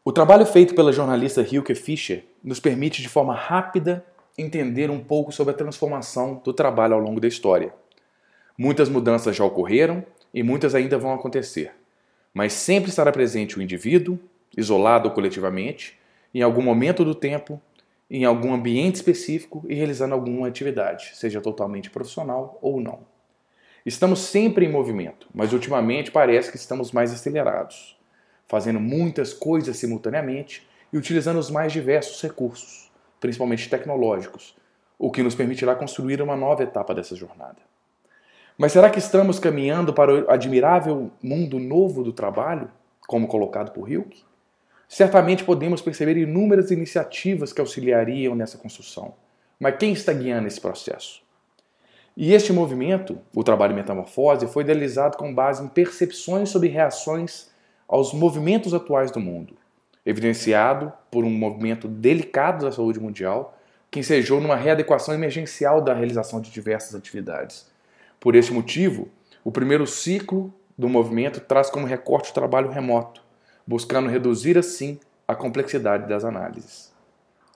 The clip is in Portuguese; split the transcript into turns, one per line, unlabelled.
O trabalho feito pela jornalista Hilke Fischer nos permite de forma rápida entender um pouco sobre a transformação do trabalho ao longo da história. Muitas mudanças já ocorreram e muitas ainda vão acontecer, mas sempre estará presente o indivíduo, isolado ou coletivamente, em algum momento do tempo, em algum ambiente específico e realizando alguma atividade, seja totalmente profissional ou não. Estamos sempre em movimento, mas ultimamente parece que estamos mais acelerados, fazendo muitas coisas simultaneamente e utilizando os mais diversos recursos, principalmente tecnológicos, o que nos permitirá construir uma nova etapa dessa jornada. Mas será que estamos caminhando para o admirável mundo novo do trabalho, como colocado por Hilke? Certamente podemos perceber inúmeras iniciativas que auxiliariam nessa construção, mas quem está guiando esse processo? E este movimento, o trabalho metamorfose, foi idealizado com base em percepções sobre reações aos movimentos atuais do mundo, evidenciado por um movimento delicado da saúde mundial que ensejou numa readequação emergencial da realização de diversas atividades. Por este motivo, o primeiro ciclo do movimento traz como recorte o trabalho remoto, buscando reduzir assim a complexidade das análises.